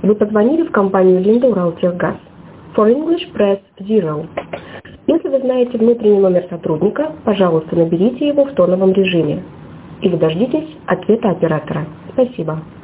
Вы позвонили в компанию Линда Уралтехгаз. For English, press 0. Если вы знаете внутренний номер сотрудника, пожалуйста, наберите его в тоновом режиме. Или дождитесь ответа оператора. Спасибо.